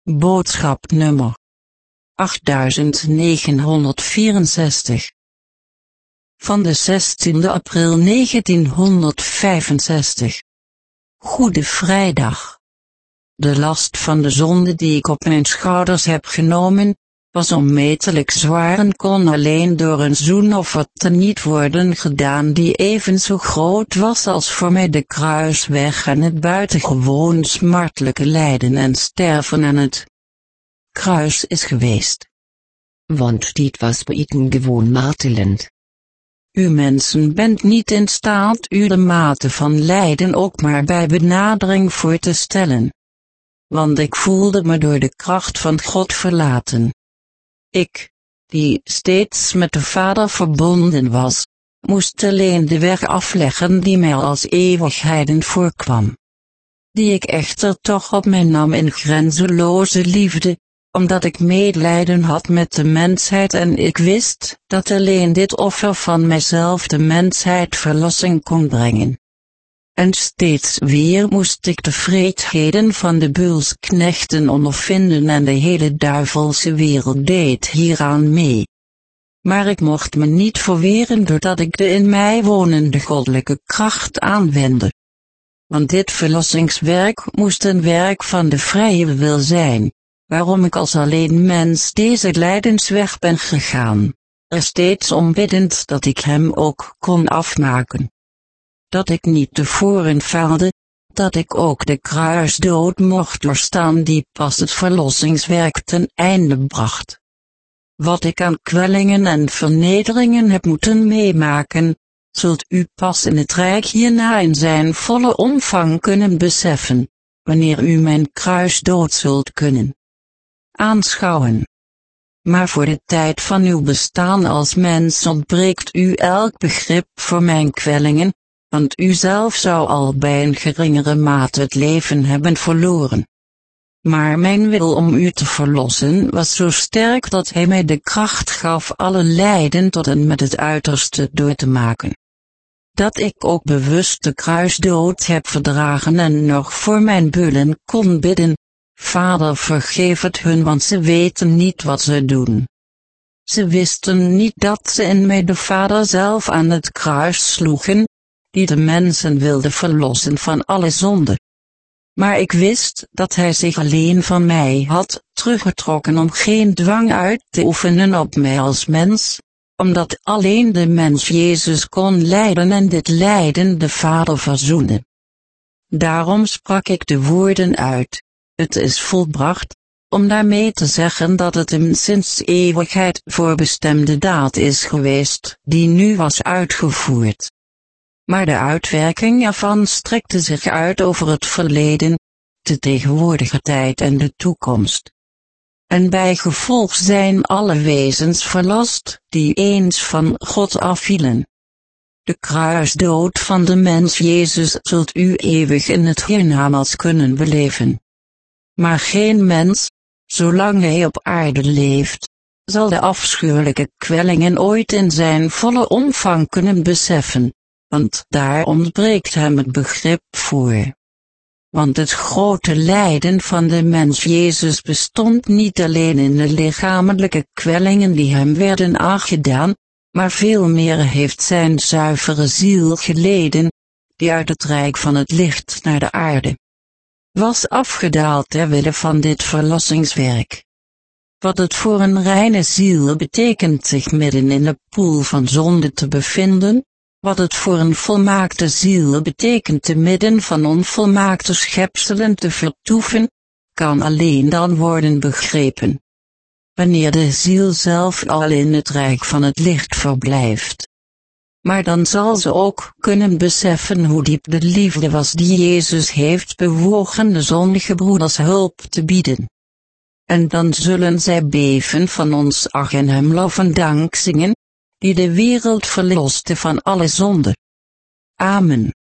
Boodschap nummer 8964 van de 16 april 1965. Goede Vrijdag. De last van de zonde die ik op mijn schouders heb genomen, was onmetelijk zwaar en kon alleen door een zoenoffer teniet worden gedaan die even zo groot was als voor mij de kruisweg en het buitengewoon smartelijke lijden en sterven aan het kruis is geweest. Want dit was buitengewoon martelend. U mensen bent niet in staat u de mate van lijden ook maar bij benadering voor te stellen. Want ik voelde me door de kracht van God verlaten. Ik, die steeds met de Vader verbonden was, moest alleen de weg afleggen die mij als eeuwigheden voorkwam. Die ik echter toch op mij nam in grenzeloze liefde, omdat ik medelijden had met de mensheid en ik wist dat alleen dit offer van mijzelf de mensheid verlossing kon brengen. En steeds weer moest ik de wreedheden van de beulsknechten ondervinden en de hele duivelse wereld deed hieraan mee. Maar ik mocht me niet verweren doordat ik de in mij wonende goddelijke kracht aanwendde. Want dit verlossingswerk moest een werk van de vrije wil zijn, waarom ik als alleen mens deze lijdensweg ben gegaan, er steeds om biddend dat ik hem ook kon afmaken. Dat ik niet tevoren faalde, dat ik ook de kruisdood mocht doorstaan die pas het verlossingswerk ten einde bracht. Wat ik aan kwellingen en vernederingen heb moeten meemaken, zult u pas in het rijk hierna in zijn volle omvang kunnen beseffen, wanneer u mijn kruisdood zult kunnen aanschouwen. Maar voor de tijd van uw bestaan als mens ontbreekt u elk begrip voor mijn kwellingen, want u zelf zou al bij een geringere mate het leven hebben verloren. Maar mijn wil om u te verlossen was zo sterk dat hij mij de kracht gaf alle lijden tot en met het uiterste door te maken. Dat ik ook bewust de kruisdood heb verdragen en nog voor mijn beulen kon bidden, Vader vergeef het hun want ze weten niet wat ze doen. Ze wisten niet dat ze in mij de Vader zelf aan het kruis sloegen, die de mensen wilde verlossen van alle zonde. Maar ik wist dat hij zich alleen van mij had teruggetrokken om geen dwang uit te oefenen op mij als mens, omdat alleen de mens Jezus kon lijden en dit lijden de Vader verzoenen. Daarom sprak ik de woorden uit, het is volbracht, om daarmee te zeggen dat het een sinds eeuwigheid voorbestemde daad is geweest, die nu was uitgevoerd. Maar de uitwerking ervan strekte zich uit over het verleden, de tegenwoordige tijd en de toekomst. En bij gevolg zijn alle wezens verlost, die eens van God afvielen. De kruisdood van de mens Jezus zult u eeuwig in het hiernamaals kunnen beleven. Maar geen mens, zolang hij op aarde leeft, zal de afschuwelijke kwellingen ooit in zijn volle omvang kunnen beseffen, want daar ontbreekt hem het begrip voor. Want het grote lijden van de mens Jezus bestond niet alleen in de lichamelijke kwellingen die hem werden aangedaan, maar veel meer heeft zijn zuivere ziel geleden, die uit het rijk van het licht naar de aarde was afgedaald ter wille van dit verlossingswerk. Wat het voor een reine ziel betekent zich midden in de poel van zonde te bevinden, wat het voor een volmaakte ziel betekent te midden van onvolmaakte schepselen te vertoeven, kan alleen dan worden begrepen wanneer de ziel zelf al in het rijk van het licht verblijft. Maar dan zal ze ook kunnen beseffen hoe diep de liefde was die Jezus heeft bewogen de zondige broeders hulp te bieden. En dan zullen zij beven van ontzag en hem lof en dank zingen, die de wereld verloste van alle zonde. Amen.